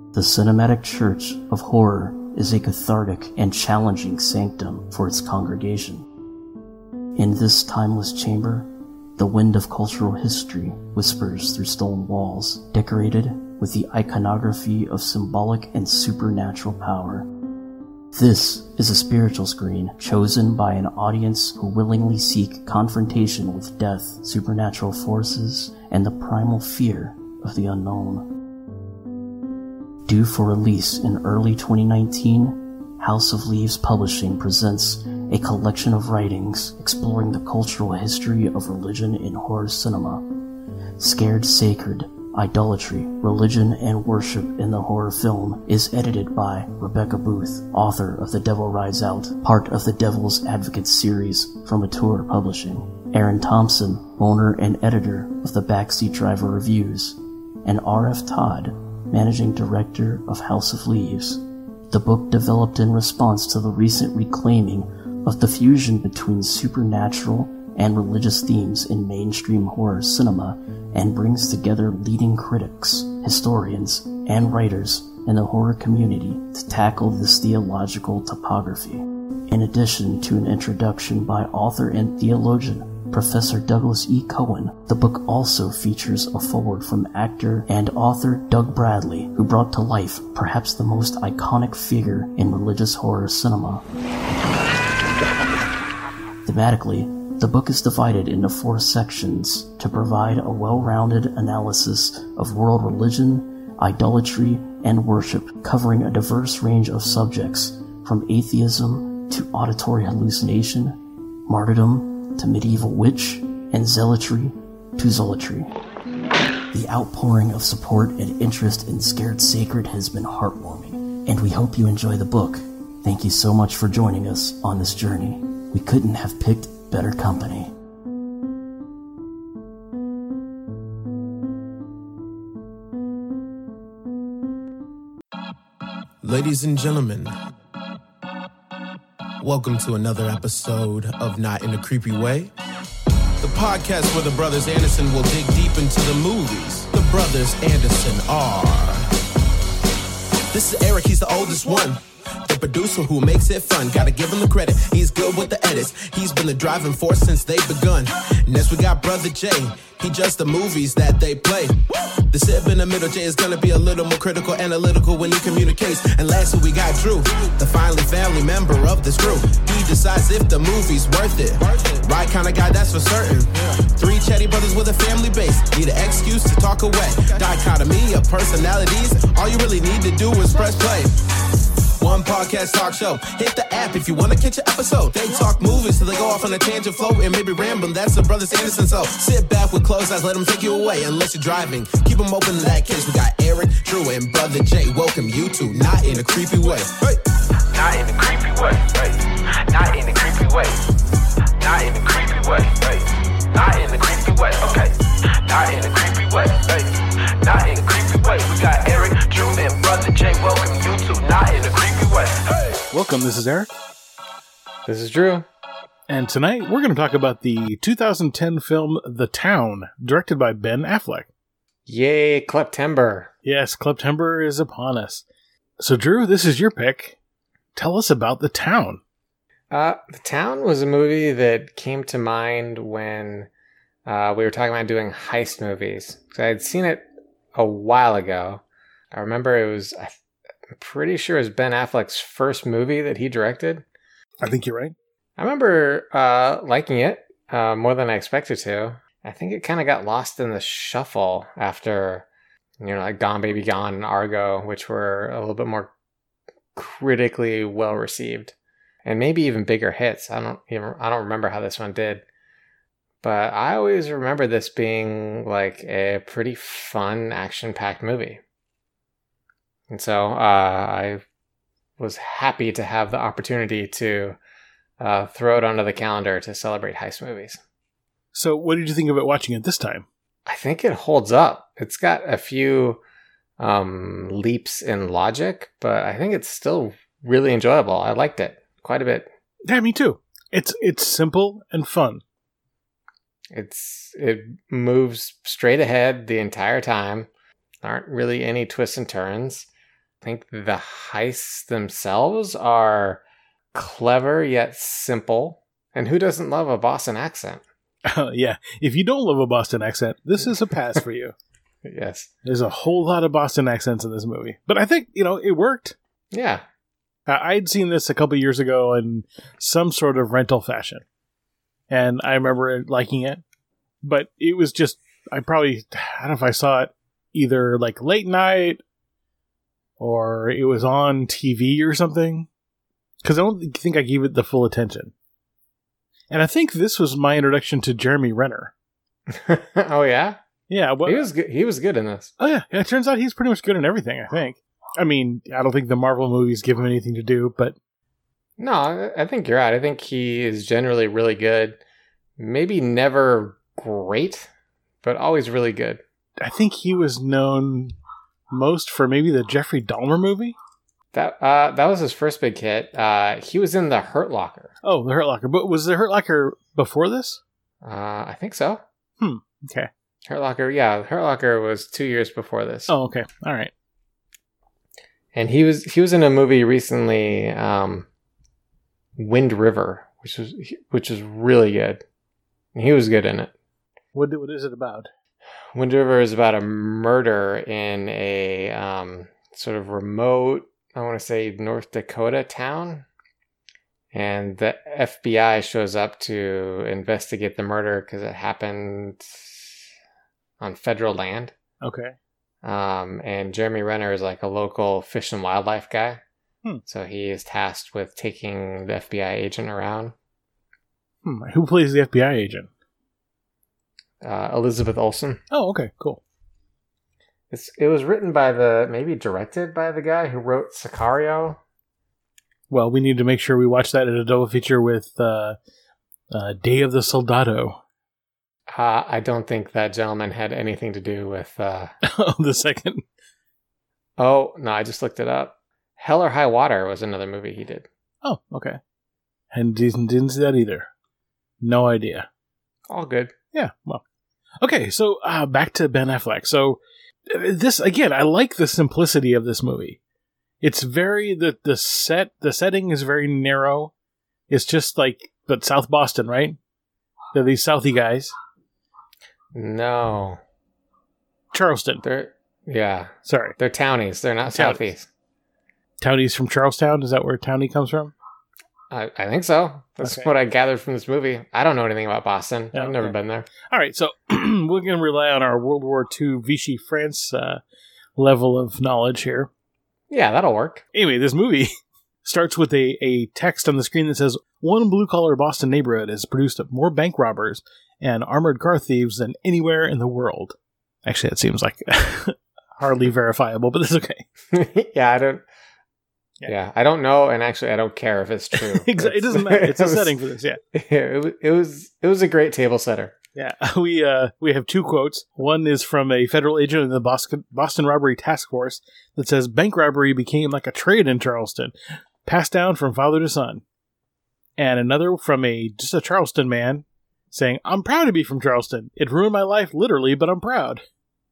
The Cinematic Church of Horror is a cathartic and challenging sanctum for its congregation. In this timeless chamber, the wind of cultural history whispers through stone walls, decorated with the iconography of symbolic and supernatural power. This is a spiritual screen chosen by an audience who willingly seek confrontation with death, supernatural forces, and the primal fear of the unknown. Due for release in early 2019, House of Leaves Publishing presents a collection of writings exploring the cultural history of religion in horror cinema. Scared Sacred: Idolatry, Religion, and Worship in the Horror Film is edited by Rebecca Booth, author of The Devil Rides Out, part of the Devil's Advocate series from Mature Publishing. Aaron Thompson, owner and editor of the Backseat Driver Reviews, and R.F. Todd, managing director of House of Leaves. The book developed in response to the recent reclaiming of the fusion between supernatural and religious themes in mainstream horror cinema, and brings together leading critics, historians, and writers in the horror community to tackle this theological topography. In addition to an introduction by author and theologian Professor Douglas E. Cohen, the book also features a foreword from actor and author Doug Bradley, who brought to life perhaps the most iconic figure in religious horror cinema. Thematically, the book is divided into 4 sections to provide a well-rounded analysis of world religion, idolatry, and worship, covering a diverse range of subjects from atheism to auditory hallucination, martyrdom to medieval witch, and zealotry to zolatry. The outpouring of support and interest in Scared Sacred has been heartwarming, and we hope you enjoy the book. Thank you so much for joining us on this journey. We couldn't have picked better company. Ladies and gentlemen, welcome to another episode of Not in a Creepy Way, the podcast where the brothers Anderson will dig deep into the movies. The brothers Anderson are... This is Eric, he's the oldest one. The producer who makes it fun, gotta give him the credit. He's good with the edits, he's been the driving force since they've begun. Next we got Brother Jay, he judged the movies that they play. The sib in the middle, Jay is gonna be a little more critical, analytical when he communicates. And lastly we got Drew, the finally family member of this crew. He decides if the movie's worth it. Right kind of guy, that's for certain. 3 chatty brothers with a family base, need an excuse to talk away. Dichotomy of personalities, all you really need to do is press play. One podcast talk show. Hit the app if you want to catch an episode. They talk movies till they go off on a tangent flow and maybe rambling. That's the brothers Anderson. So sit back with closed eyes, let them take you away. Unless you're driving, keep them open in that case. We got Eric, Drew, and Brother Jay. Welcome you to Not in a Creepy Way. Hey. Not in a creepy way. Hey. Not in a creepy way. Not in a creepy way. Hey. Not in a creepy way. Okay. Not in a creepy way. Hey. Not in a creepy way. We got Eric, Drew, and Brother Jay. Welcome you to Not in a creepy way. Hey. Welcome, this is Eric. This is Drew. And tonight we're going to talk about the 2010 film The Town, directed by Ben Affleck. Yay, Cleptember. Yes, Cleptember is upon us. So Drew, this is your pick. Tell us about The Town. The Town was a movie that came to mind when we were talking about doing heist movies. So I had seen it a while ago. I remember it was, I'm pretty sure it was Ben Affleck's first movie that he directed. I think you're right. I remember liking it more than I expected to. I think it kind of got lost in the shuffle after, like Gone Baby Gone and Argo, which were a little bit more critically well received, and maybe even bigger hits. I don't remember how this one did, but I always remember this being like a pretty fun, action-packed movie. And so I was happy to have the opportunity to throw it onto the calendar to celebrate heist movies. So what did you think of it watching it this time? I think it holds up. It's got a few leaps in logic, but I think it's still really enjoyable. I liked it quite a bit. Yeah, me too. It's simple and fun. It moves straight ahead the entire time. There aren't really any twists and turns. think the heists themselves are clever yet simple. And who doesn't love a Boston accent? Yeah, if you don't love a Boston accent, this is a pass for you. Yes. There's a whole lot of Boston accents in this movie. But I think, it worked. Yeah. I'd seen this a couple years ago in some sort of rental fashion. And I remember liking it. But it was just, I don't know if I saw it either like late night or it was on TV or something. Because I don't think I gave it the full attention. And I think this was my introduction to Jeremy Renner. Oh, yeah? Yeah. Well, He was good in this. Oh, yeah. It turns out he's pretty much good in everything, I think. I mean, I don't think the Marvel movies give him anything to do, but... No, I think you're right. I think he is generally really good. Maybe never great, but always really good. I think he was known most for maybe the Jeffrey Dahmer movie. That was his first big hit. He was in The Hurt Locker. Oh, The Hurt Locker. But was The Hurt Locker before this? I think so. Okay. Hurt Locker, yeah. Hurt Locker was 2 years before this. Oh, okay. All right. And he was in a movie recently, Wind River, which was really good. And he was good in it. What is it about? Wind River is about a murder in a sort of remote, I want to say, North Dakota town. And the FBI shows up to investigate the murder because it happened on federal land. Okay. And Jeremy Renner is like a local fish and wildlife guy. So he is tasked with taking the FBI agent around. Who plays the FBI agent? Elizabeth Olsen. Oh, okay, cool. It was written by maybe directed by the guy who wrote Sicario. Well, we need to make sure we watch that in a double feature with Day of the Soldado. I don't think that gentleman had anything to do with... the second. Oh, no, I just looked it up. Hell or High Water was another movie he did. Oh, okay. And didn't see that either. No idea. All good. Yeah, well. Okay, so back to Ben Affleck. So this, again, I like the simplicity of this movie. It's very, the setting is very narrow. It's just like, but South Boston, right? They're these Southie guys. No. Charleston. Yeah. Sorry. They're townies. They're not Townies. Southeast. Townies from Charlestown? Is that where Townie comes from? I think so. That's Okay. what I gathered from this movie. I don't know anything about Boston. Yeah, I've never okay. been there. All right, so we're going to rely on our World War II Vichy France level of knowledge here. Yeah, that'll work. Anyway, this movie starts with a text on the screen that says, one blue-collar Boston neighborhood has produced more bank robbers and armored car thieves than anywhere in the world. Actually, that seems like hardly verifiable, but that's okay. Yeah, I don't know, and actually, I don't care if it's true. Exactly, it doesn't matter. It's a setting for this, yeah. It was a great table setter. Yeah, we have two quotes. One is from a federal agent in the Boston Robbery Task Force that says, bank robbery became like a trade in Charleston, passed down from father to son. And another from just a Charleston man saying, I'm proud to be from Charleston. It ruined my life literally, but I'm proud.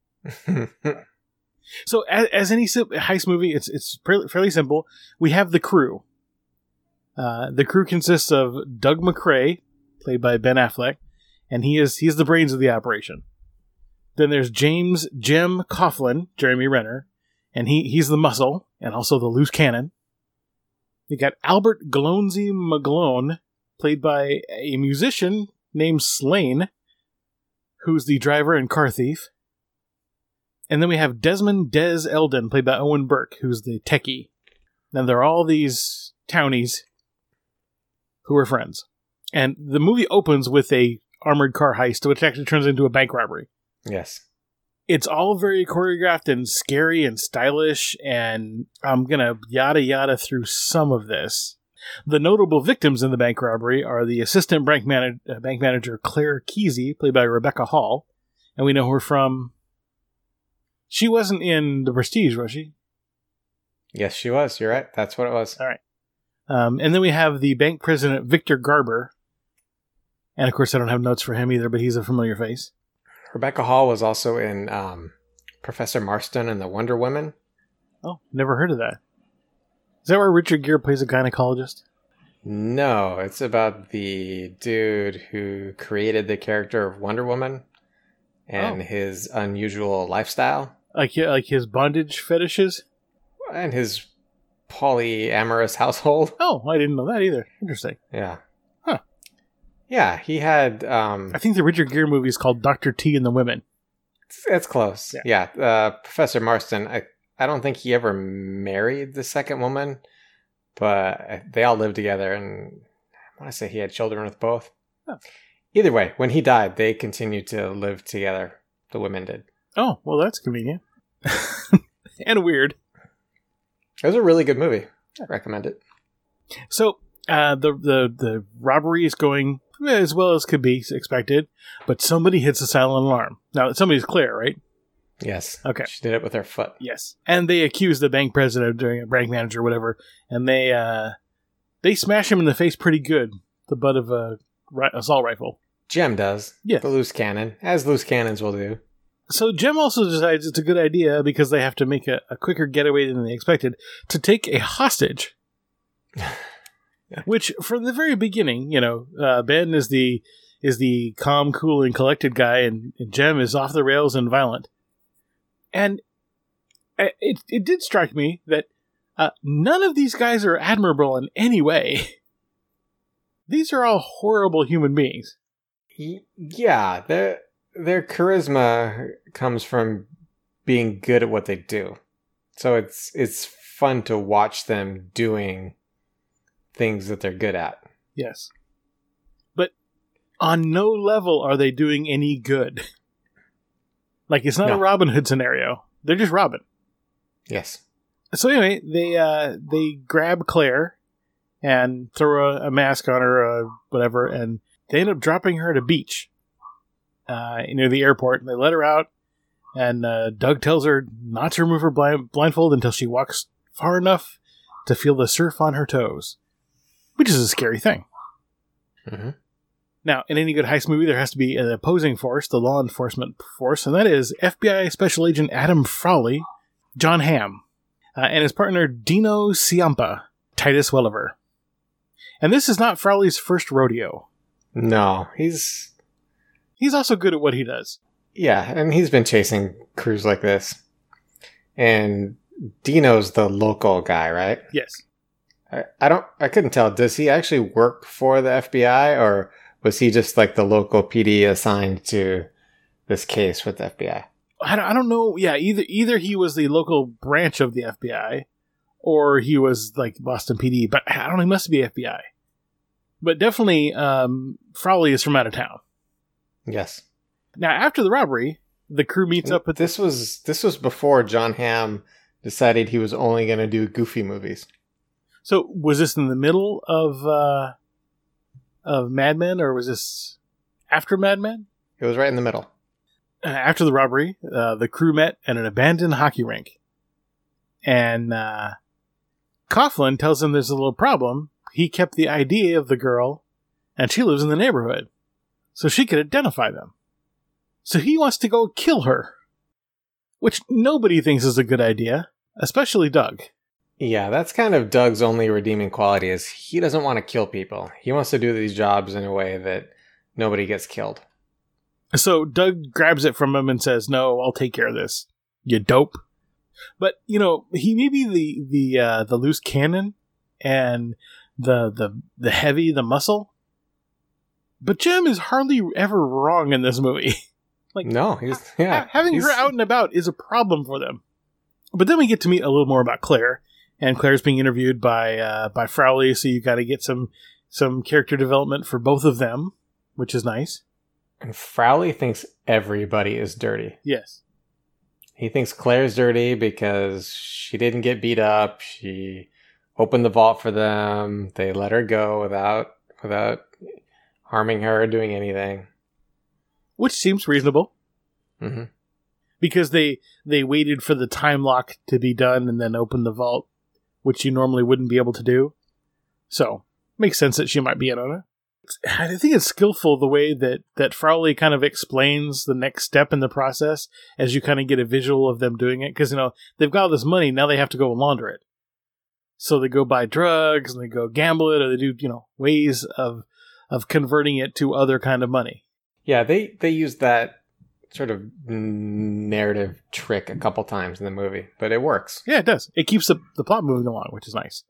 So as any heist movie, it's fairly simple. We have the crew. The crew consists of Doug McRae, played by Ben Affleck, and he's the brains of the operation. Then there's Jim Coughlin, Jeremy Renner, and he's the muscle and also the loose cannon. You got Albert Galonsey McGlone, played by a musician named Slane, who's the driver and car thief. And then we have Desmond Des Eldon, played by Owen Burke, who's the techie. And they're all these townies who are friends. And the movie opens with a armored car heist, which actually turns into a bank robbery. Yes. It's all very choreographed and scary and stylish, and I'm going to yada yada through some of this. The notable victims in the bank robbery are the assistant bank manager Claire Kesey, played by Rebecca Hall. And we know her from... She wasn't in The Prestige, was she? Yes, she was. You're right. That's what it was. All right. And then we have the bank president, Victor Garber. And of course, I don't have notes for him either, but he's a familiar face. Rebecca Hall was also in Professor Marston and the Wonder Woman. Oh, never heard of that. Is that where Richard Gere plays a gynecologist? No, it's about the dude who created the character of Wonder Woman and his unusual lifestyle. Like his bondage fetishes? And his polyamorous household. Oh, I didn't know that either. Interesting. Yeah. Huh. Yeah, he had... I think the Richard Gere movie is called Dr. T and the Women. It's close. Yeah. Professor Marston, I don't think he ever married the second woman, but they all lived together, and I want to say he had children with both. Oh. Either way, when he died, they continued to live together. The women did. Oh, well, that's convenient. And weird. It was a really good movie. I recommend it. So, the robbery is going as well as could be expected, but somebody hits a silent alarm. Now, somebody's Claire, right? Yes. Okay. She did it with her foot. Yes. And they accuse the bank president of doing it, bank manager, whatever, and they smash him in the face pretty good. The butt of a assault rifle. Jem does. Yes. The loose cannon, as loose cannons will do. So Jem also decides it's a good idea, because they have to make a quicker getaway than they expected, to take a hostage. Which, from the very beginning, Ben is the calm, cool, and collected guy, and Jem is off the rails and violent. And it did strike me that none of these guys are admirable in any way. These are all horrible human beings. Yeah, their charisma comes from being good at what they do. So it's fun to watch them doing things that they're good at. Yes. But on no level are they doing any good. Like, it's not a Robin Hood scenario. They're just robbing. Yes. So anyway, they grab Claire and throw a mask on her, whatever, and they end up dropping her at a beach near the airport. And they let her out, and Doug tells her not to remove her blindfold until she walks far enough to feel the surf on her toes, which is a scary thing. Mm-hmm. Now, in any good heist movie, there has to be an opposing force, the law enforcement force, and that is FBI Special Agent Adam Frawley, John Hamm, and his partner Dino Ciampa, Titus Welliver. And this is not Frawley's first rodeo. No, he's also good at what he does. Yeah, and he's been chasing crews like this. And Dino's the local guy, right? Yes. I couldn't tell. Does he actually work for the FBI, or was he just like the local PD assigned to this case with the FBI? I don't know. Yeah, either he was the local branch of the FBI, or he was like Boston PD. But I don't know. He must be FBI. But definitely, Frawley is from out of town. Yes. Now, after the robbery, the crew meets up with... This was before John Hamm decided he was only going to do goofy movies. So, was this in the middle of Mad Men, or was this after Mad Men? It was right in the middle. After the robbery, the crew met at an abandoned hockey rink. And Coughlin tells them there's a little problem. He kept the ID of the girl, and she lives in the neighborhood, so she could identify them. So he wants to go kill her, which nobody thinks is a good idea, especially Doug. Yeah, that's kind of Doug's only redeeming quality, is he doesn't want to kill people. He wants to do these jobs in a way that nobody gets killed. So Doug grabs it from him and says, "No, I'll take care of this, you dope." But, he may be the loose cannon and the heavy, the muscle. But Jem is hardly ever wrong in this movie. No, having her out and about is a problem for them. But then we get to meet a little more about Claire, and Claire's being interviewed by Frawley, so you got to get some character development for both of them, which is nice. And Frawley thinks everybody is dirty. Yes. He thinks Claire's dirty because she didn't get beat up. She opened the vault for them. They let her go without harming her or doing anything. Which seems reasonable. Mm-hmm. Because they waited for the time lock to be done and then opened the vault, which you normally wouldn't be able to do. So, makes sense that she might be in on it. I think it's skillful the way that Frawley kind of explains the next step in the process as you kind of get a visual of them doing it. Because, they've got all this money, now they have to go and launder it. So they go buy drugs and they go gamble it, or they do, ways of converting it to other kind of money. Yeah, they use that sort of narrative trick a couple times in the movie, but it works. Yeah, it does. It keeps the plot moving along, which is nice.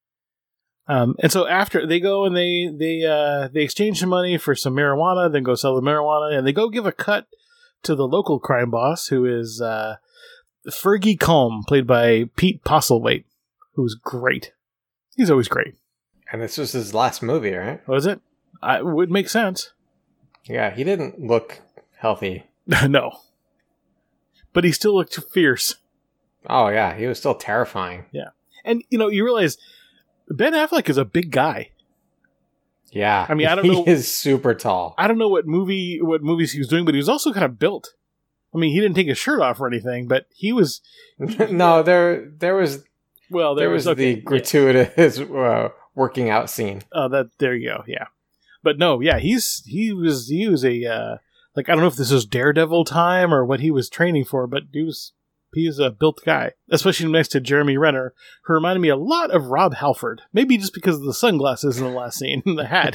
And so after they go and they exchange some money for some marijuana, then go sell the marijuana, and they go give a cut to the local crime boss, who is Fergie Culm, played by Pete Postlethwaite, who's great. He's always great. And this was his last movie, right? Was it? It would make sense. Yeah, he didn't look healthy. No. But he still looked fierce. Oh, yeah, he was still terrifying. Yeah. And, you realize Ben Affleck is a big guy. Yeah. I mean, I don't know. He is super tall. I don't know what movies he was doing, but he was also kind of built. I mean, he didn't take his shirt off or anything, but he was... No, there was... Well, there was the gratuitous working out scene. Oh, there you go. Yeah. But no, yeah, he was a I don't know if this was Daredevil time or what he was training for, but he's a built guy, especially next to Jeremy Renner, who reminded me a lot of Rob Halford. Maybe just because of the sunglasses in the last scene, the hat.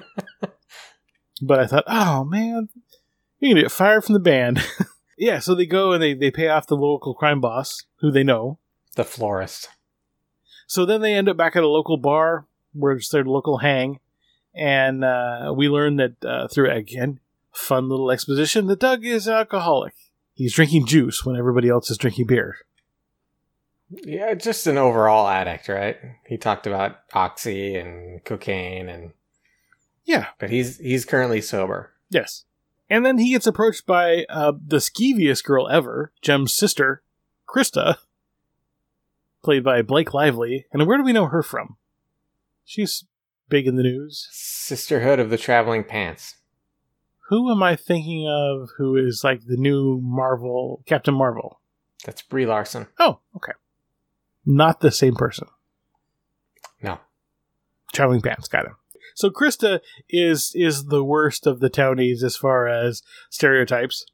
But I thought, oh man, you're gonna get fired from the band. Yeah, so they go and they pay off the local crime boss, who they know, the florist. So then they end up back at a local bar where it's their local hang. And we learn that through, again, fun little exposition, that Doug is an alcoholic. He's drinking juice when everybody else is drinking beer. Yeah, just an overall addict, right? He talked about oxy and cocaine and... Yeah. But he's currently sober. Yes. And then he gets approached by the skeeviest girl ever, Jem's sister, Krista, played by Blake Lively. And where do we know her from? She's big in the news. Sisterhood of the Traveling Pants. Who am I thinking of who is like the new Marvel, Captain Marvel? That's Brie Larson. Oh, okay. Not the same person. No. Traveling Pants, got him. So Krista is the worst of the townies as far as stereotypes.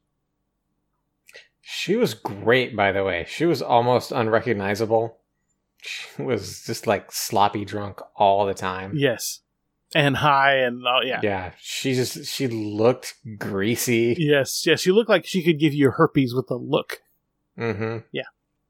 She was great, by the way. She was almost unrecognizable. She was just like sloppy drunk all the time. Yes. And high and yeah. Yeah. She looked greasy. Yes. Yes. She looked like she could give you herpes with a look. Mm-hmm. Yeah.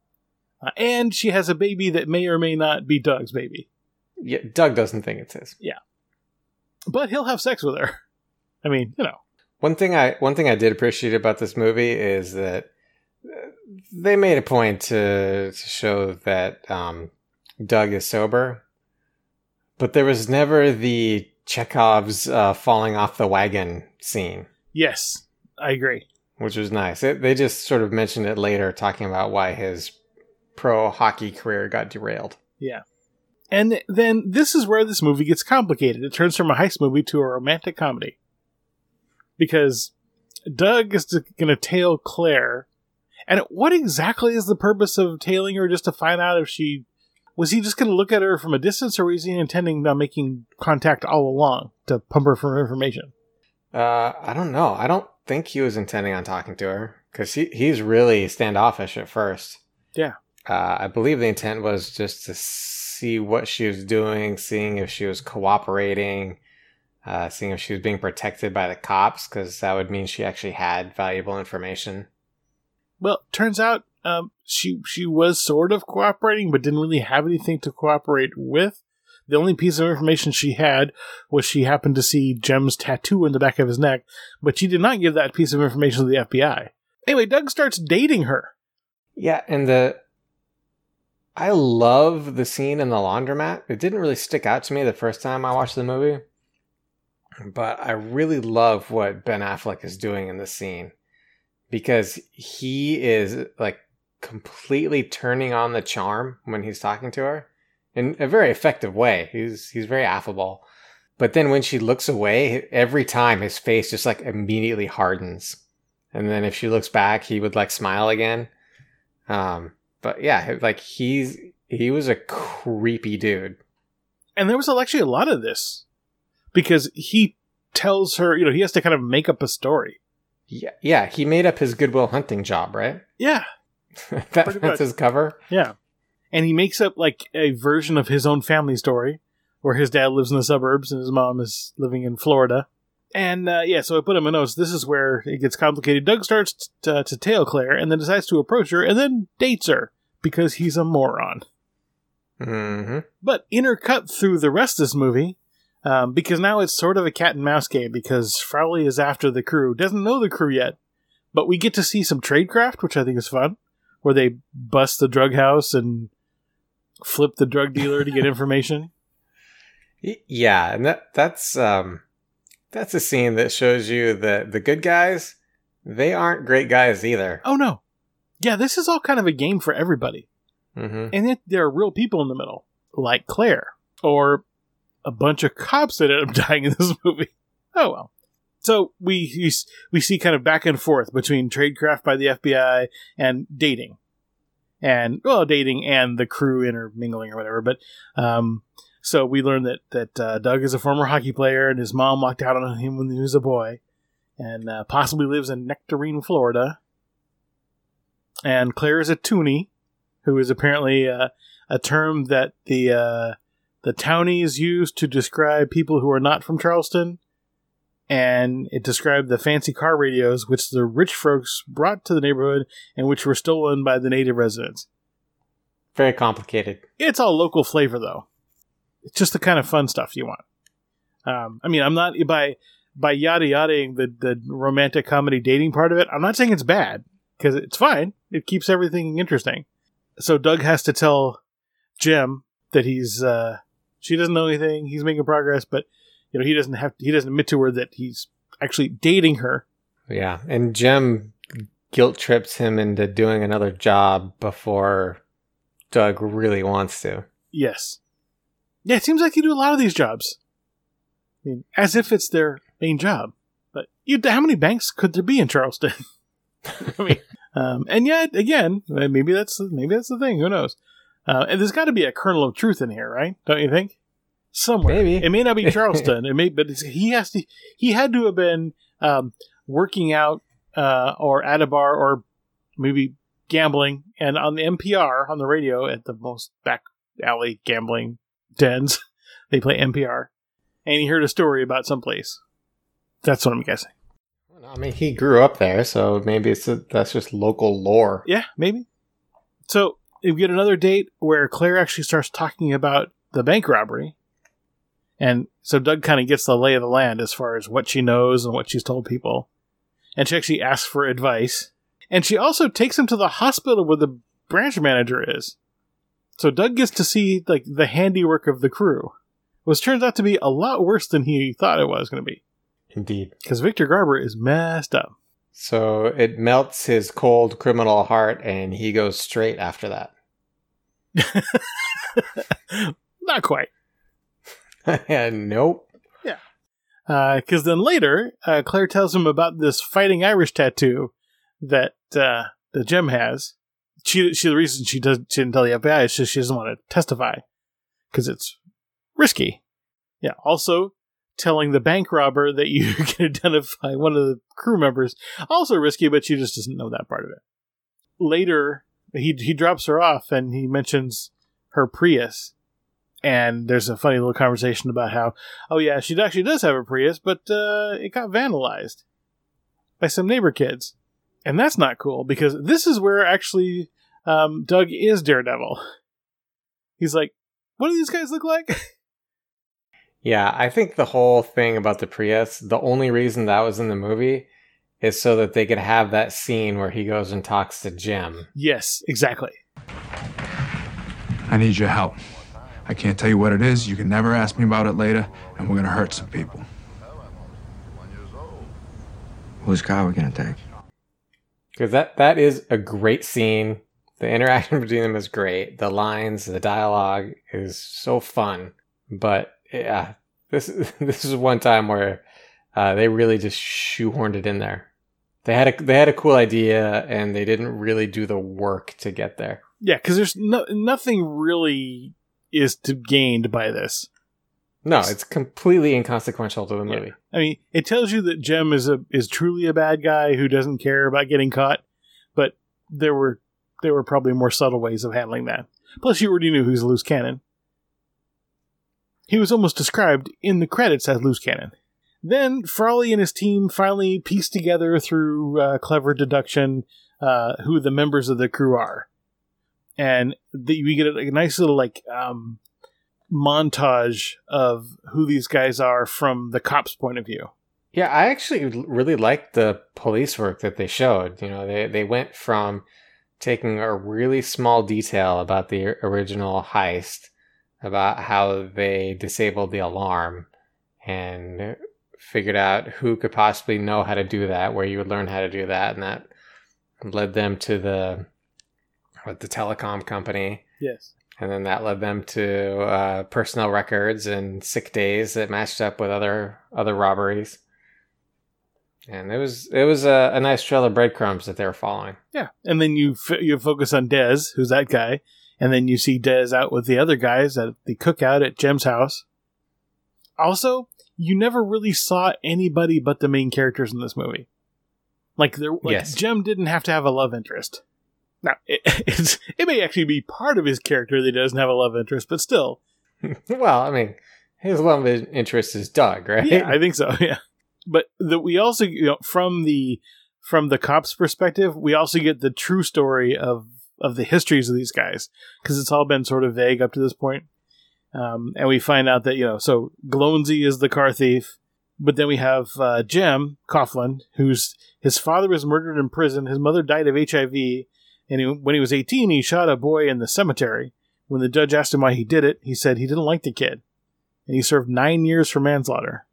And she has a baby that may or may not be Doug's baby. Yeah. Doug doesn't think it's his. Yeah. But he'll have sex with her. I mean, One thing I did appreciate about this movie is that they made a point to show that Doug is sober, but there was never the Chekhov's falling off the wagon scene. Yes, I agree. Which was nice. They just sort of mentioned it later, talking about why his pro hockey career got derailed. Yeah. And then this is where this movie gets complicated. It turns from a heist movie to a romantic comedy. Because Doug is going to tail Claire. And what exactly is the purpose of tailing her? Just to find out if she... Was he just going to look at her from a distance, or was he intending on making contact all along to pump her for information? I don't know. I don't think he was intending on talking to her. Because he's really standoffish at first. Yeah. I believe the intent was just to see what she was doing, seeing if she was cooperating, seeing if she was being protected by the cops, because that would mean she actually had valuable information. Well, turns out she was sort of cooperating, but didn't really have anything to cooperate with. The only piece of information she had was she happened to see Jem's tattoo in the back of his neck, but she did not give that piece of information to the FBI. Anyway, Doug starts dating her. Yeah, and I love the scene in the laundromat. It didn't really stick out to me the first time I watched the movie, but I really love what Ben Affleck is doing in this scene, because he is like completely turning on the charm when he's talking to her in a very effective way. He's very affable, but then when she looks away, every time his face just like immediately hardens, and then if she looks back, he would like smile again. But yeah, like he was a creepy dude. And there was actually a lot of this. because he tells her, he has to kind of make up a story. Yeah, he made up his Goodwill Hunting job, right? Yeah. That's his cover? Yeah. And he makes up like a version of his own family story where his dad lives in the suburbs and his mom is living in Florida. And so I put him in notes. This is where it gets complicated. Doug starts to tail Claire and then decides to approach her and then dates her because he's a moron. Mm-hmm. But intercut through the rest of this movie, because now it's sort of a cat and mouse game because Frawley is after the crew. Doesn't know the crew yet, but we get to see some tradecraft, which I think is fun, where they bust the drug house and flip the drug dealer to get information. Yeah, and that's a scene that shows you that the good guys, they aren't great guys either. Oh, no. Yeah, this is all kind of a game for everybody. Mm-hmm. And yet there are real people in the middle, like Claire, or a bunch of cops that end up dying in this movie. Oh, well. So we see kind of back and forth between tradecraft by the FBI and dating. And, dating and the crew intermingling or whatever. But, so we learn that Doug is a former hockey player and his mom walked out on him when he was a boy. And possibly lives in Nectarine, Florida. And Claire is a toonie, who is apparently a term that the townies use to describe people who are not from Charleston. And it described the fancy car radios which the rich folks brought to the neighborhood and which were stolen by the native residents. Very complicated. It's all local flavor, though. It's just the kind of fun stuff you want. I'm not by yada-yadaing the romantic comedy dating part of it. I'm not saying it's bad, because it's fine. It keeps everything interesting. So Doug has to tell Jem that she doesn't know anything. He's making progress, but he doesn't admit to her that he's actually dating her. Yeah, and Jem guilt trips him into doing another job before Doug really wants to. Yes. Yeah, it seems like you do a lot of these jobs. I mean, as if it's their main job. But how many banks could there be in Charleston? I mean, and yet again, maybe that's the thing. Who knows? And there's got to be a kernel of truth in here, right? Don't you think? Somewhere. Maybe it may not be Charleston. but he had to have been working out or at a bar or maybe gambling, and on the NPR on the radio at the most back alley gambling dens, they play NPR, and he heard a story about someplace. That's what I'm guessing. I mean, he grew up there, so maybe that's just local lore. Yeah, maybe. So we get another date where Claire actually starts talking about the bank robbery. And so Doug kind of gets the lay of the land as far as what she knows and what she's told people. And she actually asks for advice. And she also takes him to the hospital where the branch manager is. So Doug gets to see like the handiwork of the crew, which turns out to be a lot worse than he thought it was going to be. Indeed. Because Victor Garber is messed up. So it melts his cold criminal heart and he goes straight after that. Not quite. Nope. Yeah. Because then later, Claire tells him about this Fighting Irish tattoo that Jem has. The reason she didn't tell the FBI is just she doesn't want to testify because it's risky. Yeah. Also, telling the bank robber that you can identify one of the crew members, also risky, but she just doesn't know that part of it. Later, he drops her off and he mentions her Prius. And there's a funny little conversation about how, oh yeah, she actually does have a Prius, but it got vandalized by some neighbor kids. And that's not cool, because this is where actually Doug is Daredevil. He's like, what do these guys look like? Yeah, I think the whole thing about the Prius, the only reason that was in the movie is so that they could have that scene where he goes and talks to Jem. Yes, exactly. I need your help. I can't tell you what it is. You can never ask me about it later, and we're going to hurt some people. Whose car are we going to take? Because that is a great scene. The interaction between them is great. The lines, the dialogue is so fun. But yeah, this is one time where they really just shoehorned it in there. They had a cool idea, and they didn't really do the work to get there. Yeah, because there's nothing really is to gained by this. No, it's completely inconsequential to the movie. Yeah. I mean, it tells you that Jem is truly a bad guy who doesn't care about getting caught, but there were probably more subtle ways of handling that. Plus, you already knew he was a loose cannon. He was almost described in the credits as loose cannon. Then Frawley and his team finally piece together through clever deduction who the members of the crew are. And we get a nice little montage of who these guys are from the cops' point of view. Yeah, I actually really liked the police work that they showed. You know, they went from taking a really small detail about the original heist, about how they disabled the alarm, and figured out who could possibly know how to do that, where you would learn how to do that, and that led them to the telecom company. Yes. And then that led them to personnel records and sick days that matched up with other robberies. And it was a nice trail of breadcrumbs that they were following. Yeah, and then you focus on Dez, who's that guy, and then you see Dez out with the other guys at the cookout at Jem's house. Also, you never really saw anybody but the main characters in this movie. Yes. Jem didn't have to have a love interest. Now, it may actually be part of his character that he doesn't have a love interest, but still. Well, I mean, his love interest is Doug, right? Yeah, I think so, yeah. But we also, from the cops' perspective, we also get the true story of the histories of these guys, because it's all been sort of vague up to this point. And we find out that, so Glownsy is the car thief, but then we have Jem Coughlin, his father was murdered in prison, his mother died of HIV, and when he was 18, he shot a boy in the cemetery. When the judge asked him why he did it, he said he didn't like the kid, and he served 9 years for manslaughter.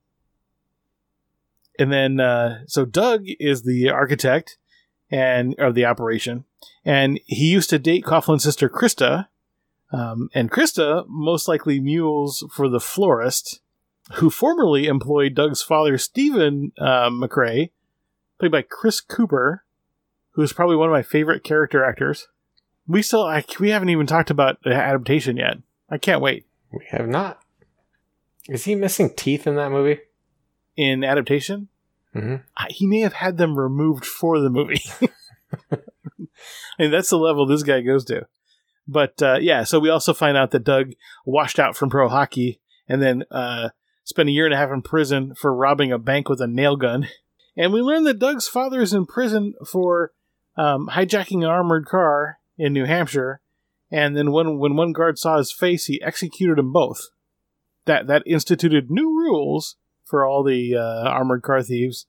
And then, so Doug is the architect of the operation, and he used to date Coughlin's sister Krista, and Krista most likely mules for the florist, who formerly employed Doug's father, Stephen McRae, played by Chris Cooper, who is probably one of my favorite character actors. We haven't even talked about the adaptation yet. I can't wait. We have not. Is he missing teeth in that movie? In adaptation? Mm-hmm. He may have had them removed for the movie. I mean, that's the level this guy goes to. But, so we also find out that Doug washed out from pro hockey and then spent 1.5 years in prison for robbing a bank with a nail gun. And we learn that Doug's father is in prison for hijacking an armored car in New Hampshire. And then when one guard saw his face, he executed them both. That instituted new rules for all the armored car thieves.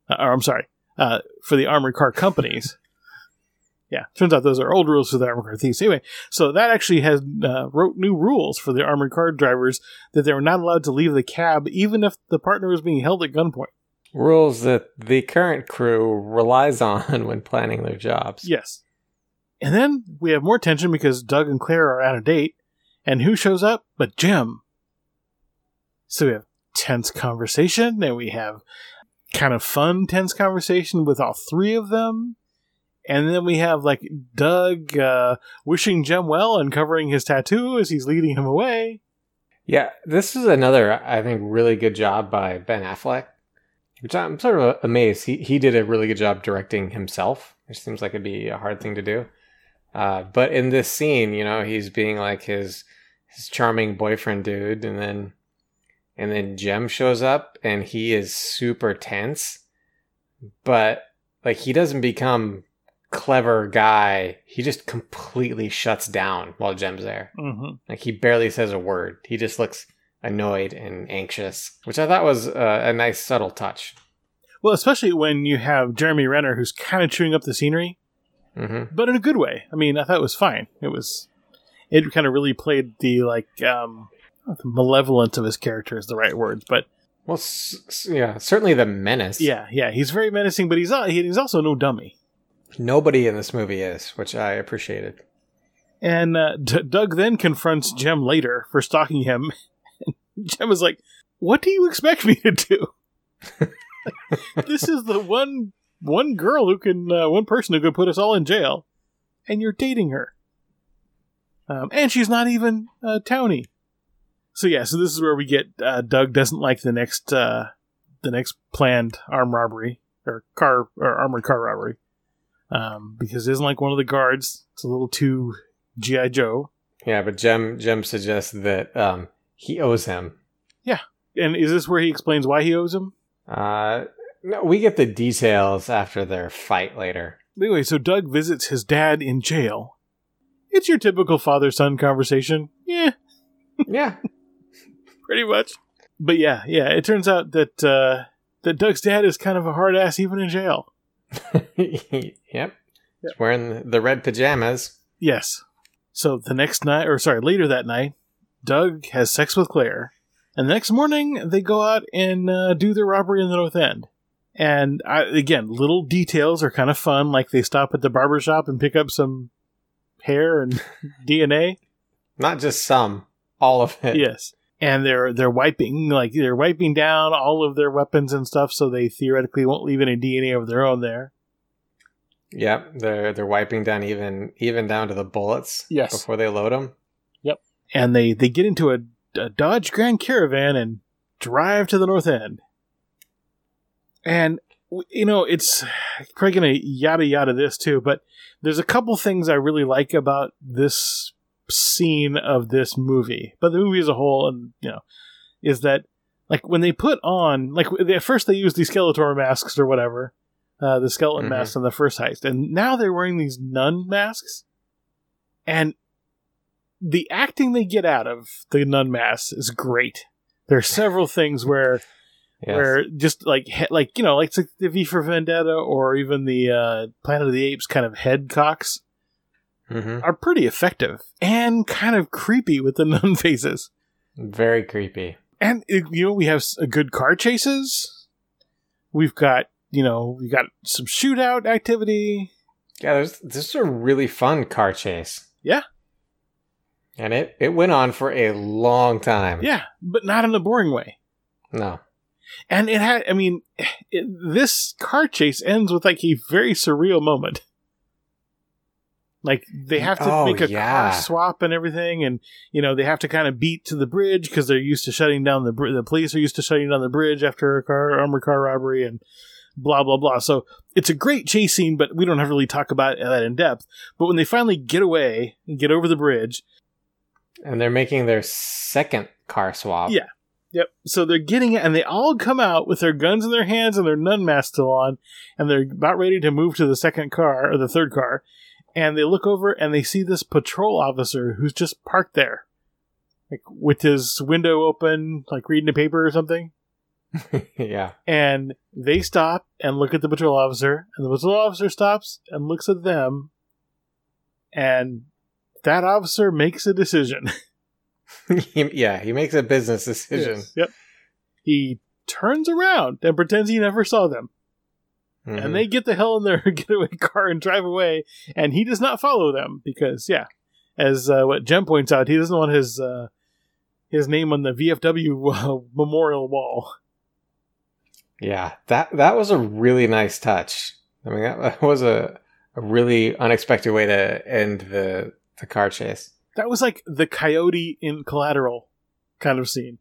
For the armored car companies. Yeah, turns out those are old rules for the armored car thieves. Anyway, so that actually has wrote new rules for the armored car drivers that they were not allowed to leave the cab even if the partner was being held at gunpoint. Rules that the current crew relies on when planning their jobs. Yes. And then we have more tension because Doug and Claire are on a date, and who shows up but Jem? So we have tense conversation, and we have kind of fun tense conversation with all three of them. And then we have Doug wishing Jem well and covering his tattoo as he's leading him away. Yeah, this is another, I think, really good job by Ben Affleck, which I'm sort of amazed. He did a really good job directing himself, which seems like it'd be a hard thing to do. But in this scene, he's being like his charming boyfriend dude, and then Jem shows up and he is super tense, but he doesn't become clever guy. He just completely shuts down while Jem's there. Mm-hmm. He barely says a word. He just looks annoyed and anxious, which I thought was a nice subtle touch. Well, especially when you have Jeremy Renner, who's kind of chewing up the scenery, but in a good way. I mean, I thought it was fine. It kind of really played the the malevolence of his character is the right words, but certainly the menace. Yeah, he's very menacing, but he's also no dummy. Nobody in this movie is, which I appreciated. And Doug then confronts Jem later for stalking him. Jem is like, "What do you expect me to do? This is the one girl one person who could put us all in jail, and you're dating her. And she's not even a townie." So this is where we get Doug doesn't like the next planned armed robbery or armored car robbery because it isn't like one of the guards. It's a little too G.I. Joe. Yeah, but Jem suggests that he owes him. Yeah, and is this where he explains why he owes him? No, we get the details after their fight later. Anyway, so Doug visits his dad in jail. It's your typical father-son conversation. Yeah. Yeah. Pretty much. But yeah, it turns out that Doug's dad is kind of a hard ass even in jail. Yep. He's wearing the red pajamas. Yes. So later that night, Doug has sex with Claire. And the next morning, they go out and do their robbery in the North End. And again, little details are kind of fun, like they stop at the barber shop and pick up some hair and DNA. Not just some, all of it. Yes. And they're wiping down all of their weapons and stuff, so they theoretically won't leave any DNA of their own there. Yep, they're wiping down even down to the bullets. Yes. Before they load them. Yep. And they get into a Dodge Grand Caravan and drive to the North End. And, it's probably going to yada yada this too, but there's a couple things I really like about this scene of this movie, but the movie as a whole, and is that like when they put on, like at first they use these Skeletor masks or whatever, the skeleton masks on the first heist, and now they're wearing these nun masks, and the acting they get out of the nun masks is great. There are several things where just like the V for Vendetta or even the Planet of the Apes kind of head cocks are pretty effective and kind of creepy with the nun faces. Very creepy. And we have good car chases. We've got some shootout activity. Yeah, this is a really fun car chase. Yeah. And it went on for a long time. Yeah, but not in a boring way. No. And this car chase ends with like a very surreal moment. Like they have to make a car swap and everything, and they have to kind of beat to the bridge because they're used to shutting down the police are used to shutting down the bridge after armored car robbery and blah blah blah. So it's a great chase scene, but we don't have to really talk about that in depth. But when they finally get away and get over the bridge, and they're making their second car swap. Yeah. Yep. So they're getting it, and they all come out with their guns in their hands and their nun masks still on, and they're about ready to move to the second car, or the third car, and they look over and they see this patrol officer who's just parked there, like with his window open, like reading a paper or something. Yeah. And they stop and look at the patrol officer, and the patrol officer stops and looks at them, and that officer makes a decision. He makes a business decision. Yes. Yep. He turns around and pretends he never saw them. Mm-hmm. And they get the hell in their getaway car and drive away, and he does not follow them because, as what Jem points out, he doesn't want his name on the VFW memorial wall. Yeah, that was a really nice touch. I mean, that was a really unexpected way to end the car chase. That was like the coyote in Collateral kind of scene.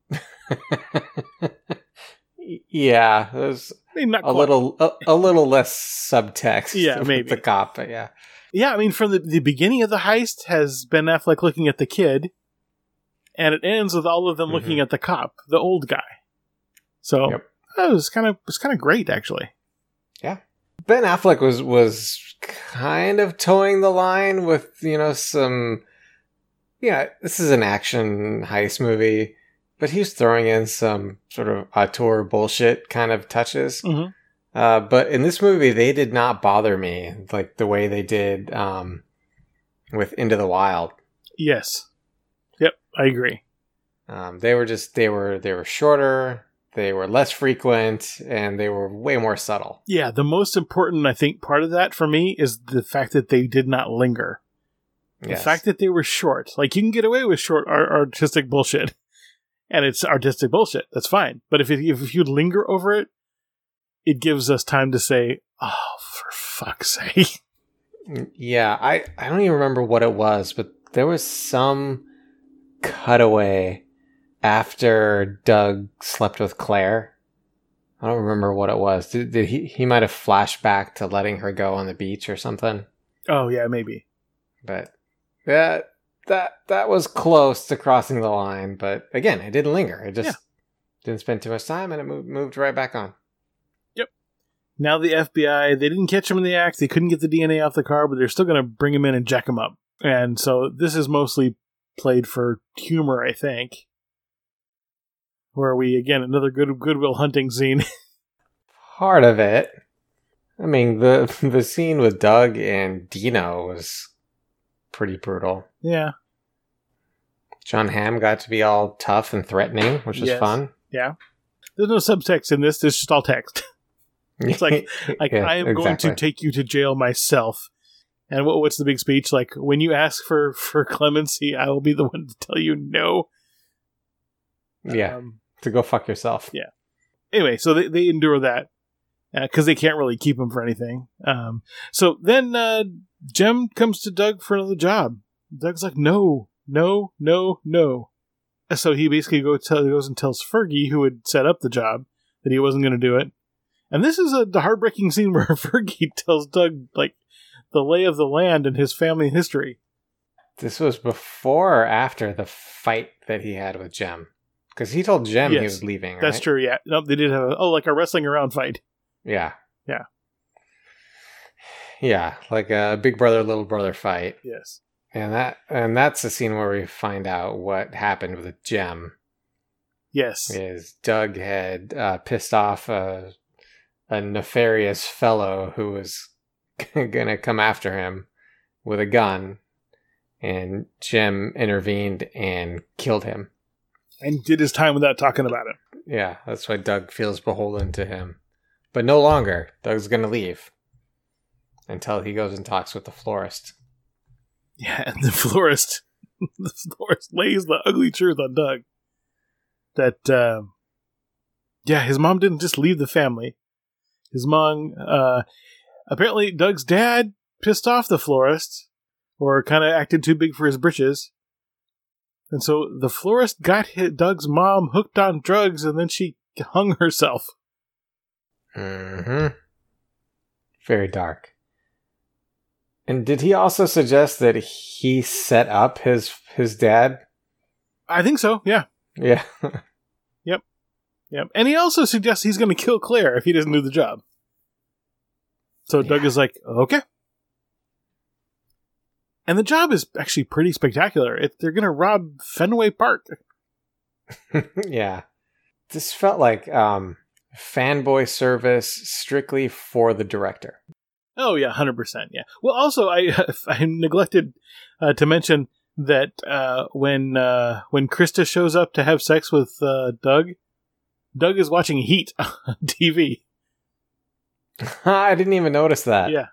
Yeah, there's a little less subtext. Yeah, maybe the cop, but yeah. Yeah, I mean, from the beginning of the heist has Ben Affleck looking at the kid, and it ends with all of them looking at the cop, the old guy. So that was kind of great, actually. Yeah, Ben Affleck was kind of towing the line with some. Yeah, this is an action heist movie, but he's throwing in some sort of auteur bullshit kind of touches. Mm-hmm. But in this movie, they did not bother me like the way they did with Into the Wild. Yes. Yep, I agree. They were shorter, they were less frequent, and they were way more subtle. Yeah, the most important, I think, part of that for me is the fact that they did not linger. The fact that they were short. Like, you can get away with short artistic bullshit. And it's artistic bullshit. That's fine. But if you linger over it, it gives us time to say, oh, for fuck's sake. Yeah, I don't even remember what it was, but there was some cutaway after Doug slept with Claire. I don't remember what it was. Did he might have flashed back to letting her go on the beach or something. Oh yeah, maybe. But that was close to crossing the line. But again, it didn't linger. It just didn't spend too much time, and it moved right back on. Yep. Now the FBI, they didn't catch him in the act. They couldn't get the DNA off the car, but they're still going to bring him in and jack him up. And so this is mostly played for humor, I think. Where we, again, another Goodwill Hunting scene. Part of it. I mean, the scene with Doug and Dino was pretty brutal. Yeah. John Hamm got to be all tough and threatening, which was fun. Yeah. There's no subtext in this. It's just all text. It's like Yeah, I am going to take you to jail myself. And what's the big speech? Like, when you ask for clemency, I will be the one to tell you no. Yeah. To go fuck yourself. Yeah. Anyway, so they endure that because they can't really keep him for anything. So then Jem comes to Doug for another job. Doug's like, no. So he basically goes and tells Fergie, who had set up the job, that he wasn't going to do it. And this is the heartbreaking scene where Fergie tells Doug, like, the lay of the land and his family history. This was before or after the fight that he had with Jem? Because he told Jem he was leaving, right? That's true, yeah. Nope, they did have like a wrestling around fight. Yeah. Yeah. Yeah, like a big brother, little brother fight. Yes. And that's the scene where we find out what happened with Jem. Yes. Is Doug had pissed off a nefarious fellow who was going to come after him with a gun, and Jem intervened and killed him. And did his time without talking about it. Yeah, that's why Doug feels beholden to him. But no longer. Doug's going to leave until he goes and talks with the florist. Yeah, and the florist lays the ugly truth on Doug. That, his mom didn't just leave the family. His mom, apparently Doug's dad pissed off the florist, or kind of acted too big for his britches. And so the florist got Doug's mom hooked on drugs, and then she hung herself. Mm-hmm. Very dark. And did he also suggest that he set up his dad? I think so, yeah. Yeah. Yep. And he also suggests he's going to kill Claire if he doesn't do the job. So Doug is like, okay. And the job is actually pretty spectacular. They're going to rob Fenway Park. Yeah. This felt like fanboy service strictly for the director. Oh, yeah, 100%. Yeah. Well, also, I neglected to mention that when Krista shows up to have sex with Doug is watching Heat on TV. I didn't even notice that. Yeah.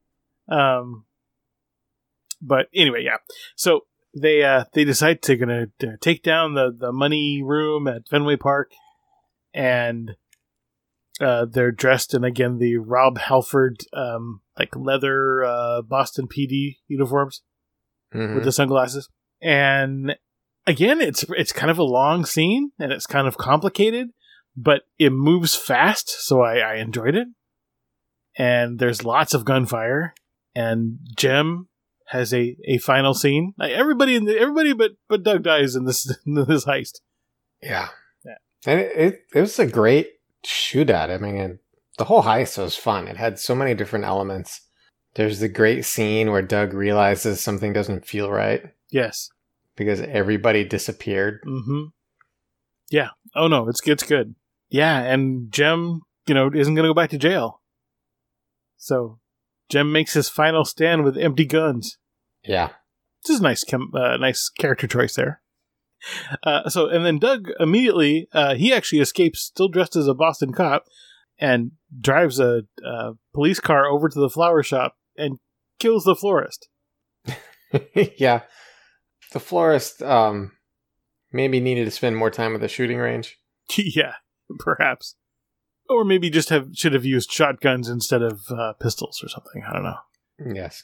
But anyway, yeah. So they decide to gonna take down the money room at Fenway Park, and they're dressed in, again, the Rob Halford like leather Boston PD uniforms with the sunglasses. And again, it's kind of a long scene and it's kind of complicated, but it moves fast, so I enjoyed it. And there's lots of gunfire, and Jem has a final scene. Like everybody but Doug dies in this heist. Yeah. And it was a great shootout. I mean, the whole heist was fun. It had so many different elements. There's the great scene where Doug realizes something doesn't feel right. Yes. Because everybody disappeared. Mm-hmm. Yeah. Oh no, it's good. Yeah, and Jem, isn't going to go back to jail. So Jem makes his final stand with empty guns. Yeah. This is nice character choice there. And then Doug immediately, he actually escapes, still dressed as a Boston cop, and drives a police car over to the flower shop and kills the florist. Yeah. The florist maybe needed to spend more time at the shooting range. Yeah, perhaps. Or maybe just should have used shotguns instead of pistols or something. I don't know. Yes.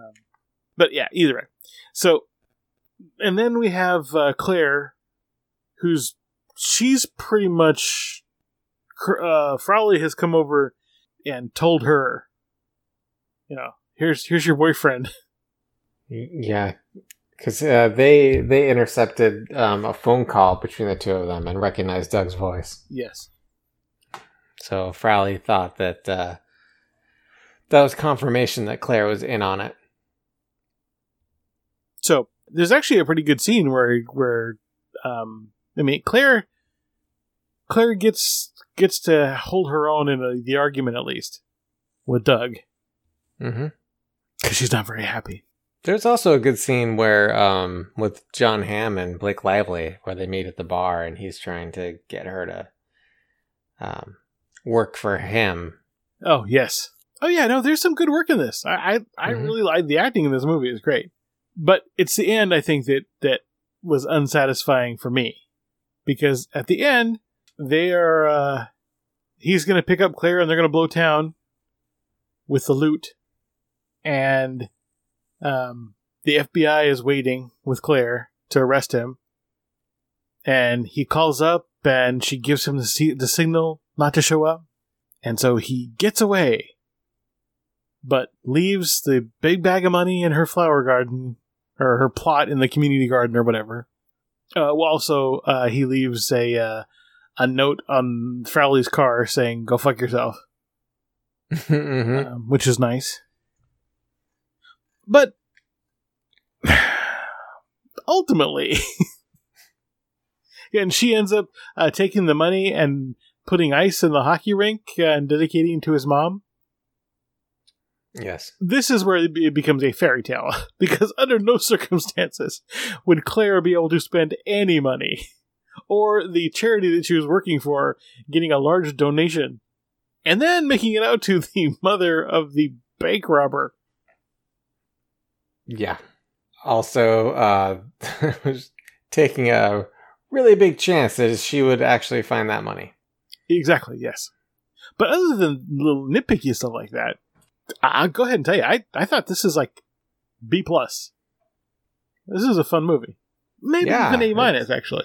But yeah, either way. So, and then we have Claire, she's pretty much, Frowley has come over and told her, here's your boyfriend. Yeah, because they intercepted a phone call between the two of them and recognized Doug's voice. Yes. So Frowley thought that that was confirmation that Claire was in on it. So there's actually a pretty good scene where Claire gets to hold her own in the argument, at least with Doug, because she's not very happy. There's also a good scene where with John Hamm and Blake Lively, where they meet at the bar and he's trying to get her to work for him. Oh yes. Oh yeah. No, there's some good work in this. I really like the acting in this movie. It's great, but it's the end, I think, that was unsatisfying for me, because at the end they are he's going to pick up Claire and they're going to blow town with the loot, and the FBI is waiting with Claire to arrest him, and he calls up and she gives him the signal not to show up, and so he gets away, but leaves the big bag of money in her flower garden, or her plot in the community garden or whatever. Also, he leaves a note on Frowley's car saying, "Go fuck yourself," which is nice. But ultimately, and she ends up taking the money and putting ice in the hockey rink and dedicating it to his mom. Yes. This is where it becomes a fairy tale, because under no circumstances would Claire be able to spend any money, or the charity that she was working for getting a large donation, and then making it out to the mother of the bank robber. Yeah. Also, was taking a really big chance that she would actually find that money. Exactly, yes. But other than little nitpicky stuff like that, I'll go ahead and tell you, I thought this is like B+. This is a fun movie. Maybe even A-, actually.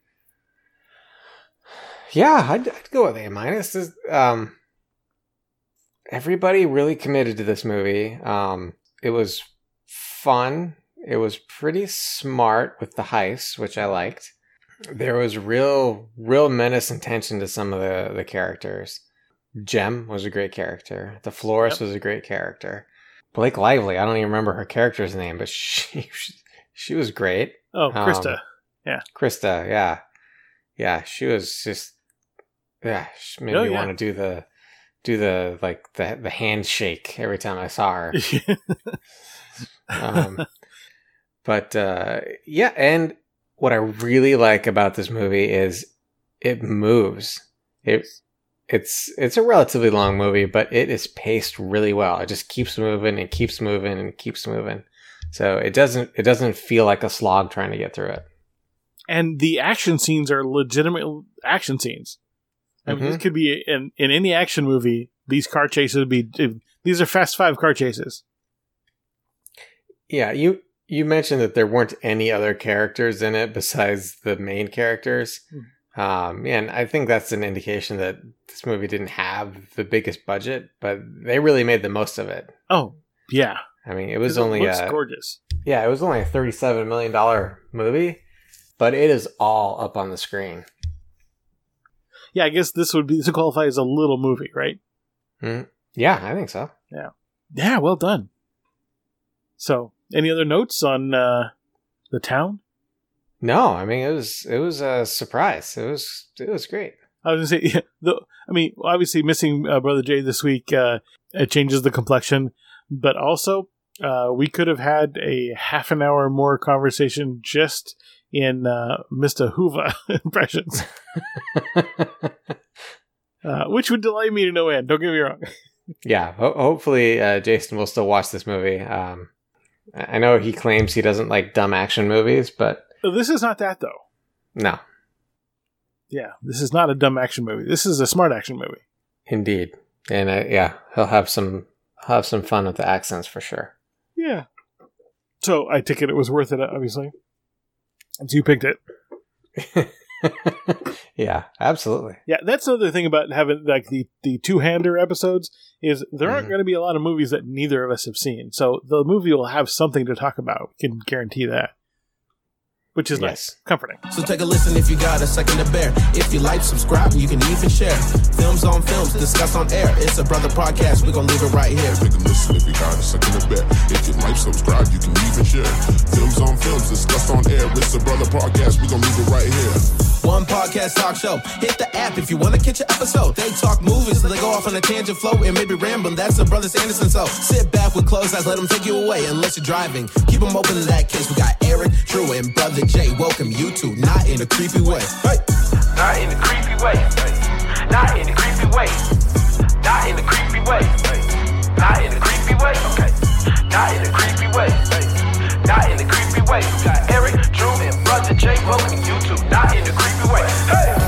Yeah, I'd go with A-. Everybody really committed to this movie. It was fun. It was pretty smart with the heist, which I liked. There was real menace and tension to some of the characters. Jem was a great character. The florist was a great character. Blake Lively, I don't even remember her character's name, but she was great. Oh, Krista. Krista, yeah. Yeah, she was just, she made me want to do the handshake every time I saw her. And what I really like about this movie is it moves. It's a relatively long movie, but it is paced really well. It just keeps moving and keeps moving and keeps moving. So it doesn't feel like a slog trying to get through it. And the action scenes are legitimate action scenes. I mean, this could be in any action movie. These car chases would be. These are Fast 5 car chases. Yeah, you mentioned that there weren't any other characters in it besides the main characters. And I think that's an indication that this movie didn't have the biggest budget, but they really made the most of it. Oh, yeah. I mean, it was only gorgeous. Yeah, it was only a $37 million movie, but it is all up on the screen. Yeah, I guess this would qualify as a little movie, right? Yeah, I think so. Yeah. Yeah, well done. So, any other notes on the town? No, I mean it was a surprise. It was great. I was gonna say, obviously missing Brother Jay this week, it changes the complexion, but also we could have had a half an hour more conversation just in Mr. Hoover impressions, which would delight me to no end. Don't get me wrong. Yeah, hopefully Jason will still watch this movie. I know he claims he doesn't like dumb action movies, but this is not that, though. No. Yeah, this is not a dumb action movie. This is a smart action movie. Indeed. And he'll have some fun with the accents for sure. Yeah. So I take it was worth it, obviously. And so you picked it. Yeah, absolutely. Yeah, that's another thing about having like the two-hander episodes is there aren't going to be a lot of movies that neither of us have seen. So the movie will have something to talk about. We can guarantee that. Which is nice. Comforting. So take a listen if you got a second to bear. If you like, subscribe, you can even share. Films on Films, discussed on air. It's a brother podcast, we're gonna leave it right here. Take a listen if you got a second to bear. If you like, subscribe, you can even share. Films on Films, discussed on air. It's a brother podcast, we're gonna leave it right here. One podcast talk show. Hit the app if you want to catch an episode. They talk movies, so they go off on a tangent flow and maybe rambling. That's the Brothers Anderson. So sit back with closed eyes, let them take you away. Unless you're driving, keep them open in that case. We got Eric, Drew, and Brother Jay. Welcome you to Not in a Creepy Way. Hey. Not in a creepy way. Not in a creepy way. Not in a creepy way. Not in a creepy way. Okay. Not in a creepy way. Not in a creepy way. We got Eric, Drew, and Brother Jay. Welcome you to Not in a Creepy Way. Hey.